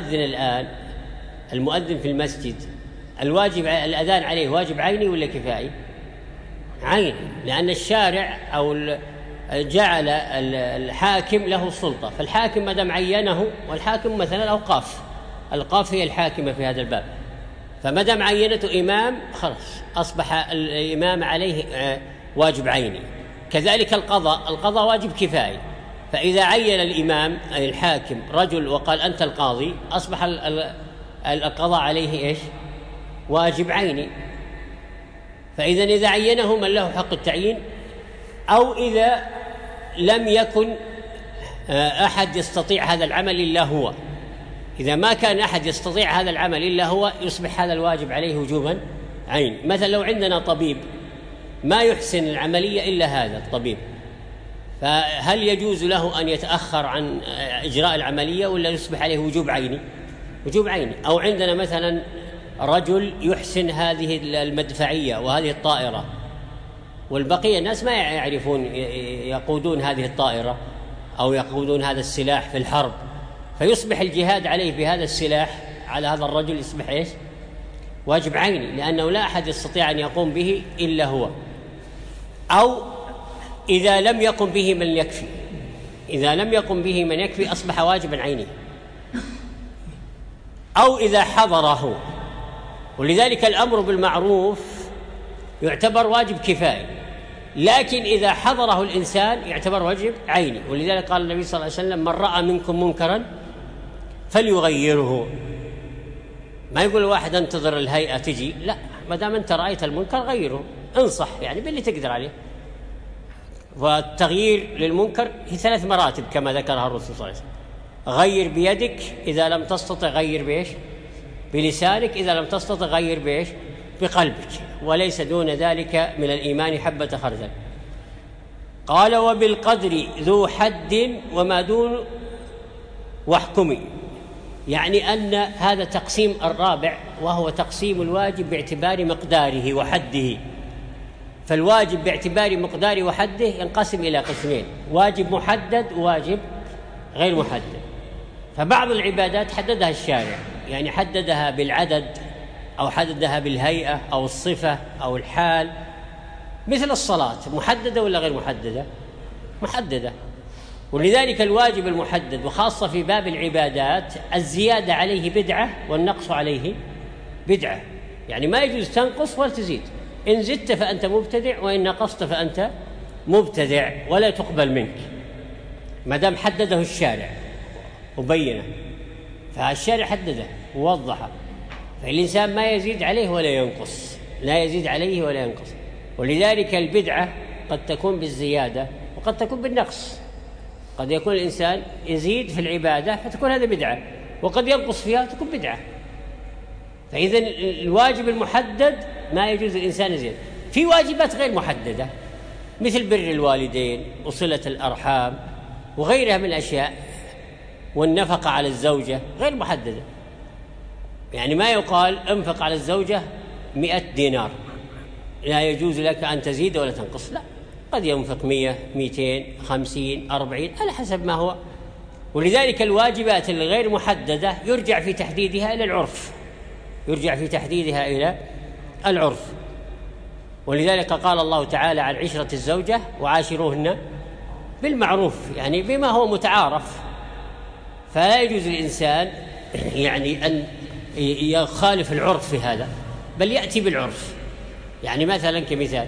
المؤذن في المسجد، الأذان عليه واجب عيني ولا كفائي؟ عيني، لأن الشارع أو جعل الحاكم له السلطة، فالحاكم ما دام عينه، والحاكم مثلا الأوقاف هي الحاكمة في هذا الباب، فما دام عينته إمام خلاص أصبح الإمام عليه واجب عيني. كذلك القضاء واجب كفائي، فإذا عين الإمام أي الحاكم رجل وقال أنت القاضي، أصبح القضاء عليه إيش؟ واجب عيني. إذا عينه من له حق التعيين، أو إذا لم يكن أحد يستطيع هذا العمل إلا هو، إذا ما كان أحد يستطيع هذا العمل إلا هو، يصبح هذا الواجب عليه وجوبا عين. مثلا لو عندنا طبيب ما يحسن العملية إلا هذا الطبيب، فهل يجوز له أن يتأخر عن إجراء العملية ولا يصبح عليه وجوب عيني؟ وجوب عيني. أو عندنا مثلا رجل يحسن هذه المدفعية وهذه الطائرة، والبقية الناس ما يعرفون يقودون هذه الطائرة أو يقودون هذا السلاح في الحرب، فيصبح الجهاد عليه بهذا السلاح على هذا الرجل يصبح إيش؟ واجب عيني، لأنه لا أحد يستطيع أن يقوم به إلا هو. أو إذا لم يقم به من يكفي أصبح واجبا عيني. أو إذا حضره، ولذلك الأمر بالمعروف يعتبر واجب كفائي، لكن إذا حضره الإنسان يعتبر واجب عيني. ولذلك قال النبي صلى الله عليه وسلم: من رأى منكم منكرا فليغيره. ما يقول واحد انتظر الهيئة تجي، لا، ما دام أنت رأيت المنكر غيره، انصح يعني باللي تقدر عليه. والتغيير للمنكر هي 3 مراتب كما ذكرها الرسول صلى الله عليه وسلم: غير بيدك، إذا لم تستطع غير بإيش؟ بلسانك، إذا لم تستطع غير بإيش؟ بقلبك، وليس دون ذلك من الإيمان حبة خردل. قال: وبالقدر ذو حد وما دون واحكمي. يعني أن هذا تقسيم الرابع، وهو تقسيم الواجب باعتبار مقداره وحده. فالواجب باعتبار مقداره وحده ينقسم إلى قسمين: واجب محدد وواجب غير محدد. فبعض العبادات حددها الشارع، يعني حددها بالعدد أو حددها بالهيئة أو الصفة أو الحال. مثل الصلاة محددة ولا غير محددة؟ محددة. ولذلك الواجب المحدد، وخاصة في باب العبادات، الزيادة عليه بدعة والنقص عليه بدعة. يعني ما يجوز تنقص ولا تزيد، إن زدت فأنت مبتدع، وإن نقصت فأنت مبتدع ولا تقبل منك، ما دام حدده الشارع وبينه. فالشارع حدده ووضحه، فالإنسان ما يزيد عليه ولا ينقص، لا يزيد عليه ولا ينقص. ولذلك البدعة قد تكون بالزيادة وقد تكون بالنقص. قد يكون الإنسان يزيد في العبادة فتكون هذا بدعة، وقد ينقص فيها تكون بدعة. فإذا الواجب المحدد ما يجوز الإنسان يزيد. في واجبات غير محددة مثل بر الوالدين وصلة الأرحام وغيرها من الأشياء، والنفقة على الزوجة غير محددة. يعني ما يقال انفق على الزوجة 100 دينار، لا يجوز لك أن تزيد ولا تنقص، لا، قد ينفق 100 200 50 40 على حسب ما هو. ولذلك الواجبات الغير محددة يرجع في تحديدها إلى العرف. ولذلك قال الله تعالى عن عشرة الزوجة وعاشروهن بالمعروف، يعني بما هو متعارف. فلا يجوز للإنسان يعني أن يخالف العرف في هذا، بل يأتي بالعرف. يعني مثلا كمثال،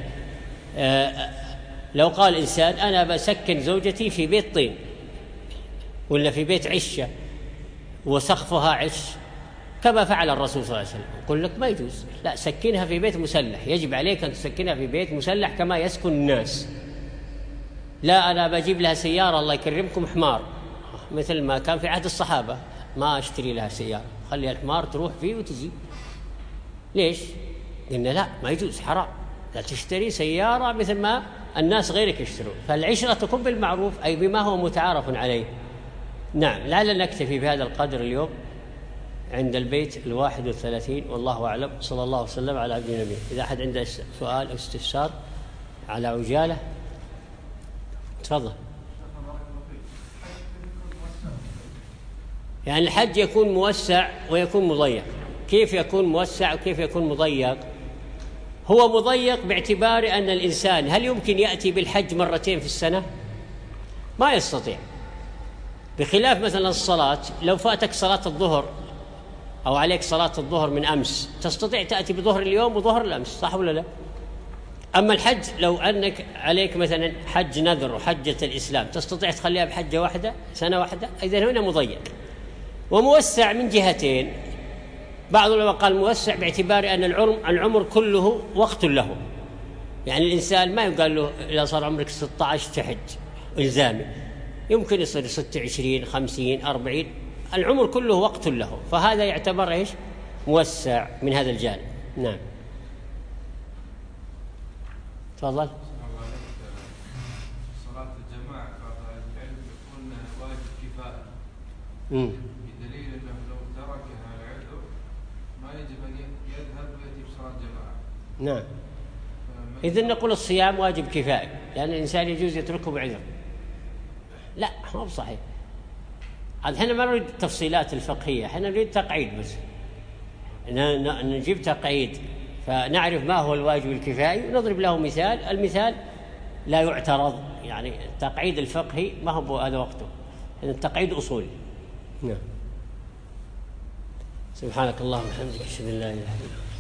لو قال إنسان أنا بسكن زوجتي في بيت طين ولا في بيت عشة وسقفها عش كما فعل الرسول صلى الله عليه وسلم، يقول لك ما يجوز، لا، سكنها في بيت مسلح، يجب عليك أن تسكنها في بيت مسلح كما يسكن الناس. لا، أنا بجيب لها سيارة الله يكرمكم حمار مثل ما كان في عهد الصحابة، ما أشتري لها سيارة، خلي الحمار تروح فيه وتجي. ليش؟ قلنا لا، ما يجوز، حرام، لا تشتري سيارة مثل ما الناس غيرك يشترون. فالعشرة تكون بالمعروف، أي بما هو متعارف عليه. نعم، لعلنا نكتفي بهذا القدر اليوم عند البيت 31، والله أعلم. صلى الله وسلم على عبد النبي. إذا أحد عنده سؤال أو استفسار على عجالة تفضل. يعني الحج يكون موسع ويكون مضيق. كيف يكون موسع وكيف يكون مضيق؟ هو مضيق باعتبار أن الإنسان هل يمكن يأتي بالحج مرتين في السنة؟ ما يستطيع. بخلاف مثلا الصلاة، لو فاتك صلاة الظهر أو عليك صلاة الظهر من أمس تستطيع تأتي بظهر اليوم وظهر الأمس، صح ولا لا؟ أما الحج لو أنك عليك مثلا حج نذر وحجة الإسلام تستطيع تخليها بحجة واحدة سنة واحدة. إذن هنا مضيق. وموسع من جهتين، بعض العلماء قال موسع باعتبار أن العمر كله وقت له. يعني الإنسان ما يقال له إذا صار عمرك 16 تحج إلزامي، يمكن يصير 26 50 40، العمر كله وقت له، فهذا يعتبر إيش؟ موسع من هذا الجانب. نعم تفضل. صلاة الجماعة بعض العلم يقول واجب كفاية، بدليل أنه لو تركها لعذر ما يجب أن يذهب ويأتي بصلاة جماعة. نعم، إذن نقول الصيام واجب كفاية، لأن الإنسان يجوز يتركه بعذر. لا، مو بصحيح. احنا ما نريد التفصيلات الفقهية، احنا نريد تقعيد بس، نجيب تقعيد فنعرف ما هو الواجب الكفائي ونضرب له مثال. المثال لا يعترض، يعني التقعيد الفقهي ما هو هذا وقته، التقعيد أصولي. نعم. سبحانك اللهم وبحمدك، أشهد أن لا إله إلا أنت.